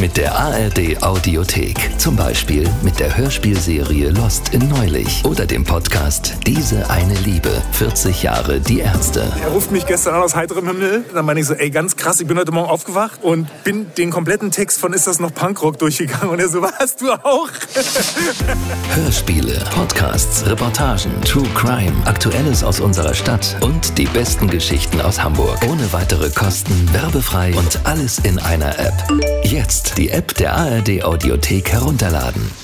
Mit der ARD Audiothek. Zum Beispiel mit der Hörspielserie Lost in Neulich oder dem Podcast Diese eine Liebe. 40 Jahre die Ärzte. Er ruft mich gestern an aus heiterem Himmel. Dann meine ich so, ey, ganz krass, ich bin heute Morgen aufgewacht und bin den kompletten Text von Ist das noch Punkrock durchgegangen. Und er so, was, du auch? Hörspiele, Podcasts, Reportagen, True Crime, Aktuelles aus unserer Stadt und die besten Geschichten aus Hamburg. Ohne weitere Kosten, werbefrei und alles in einer App. Jetzt die App der ARD Audiothek herunterladen.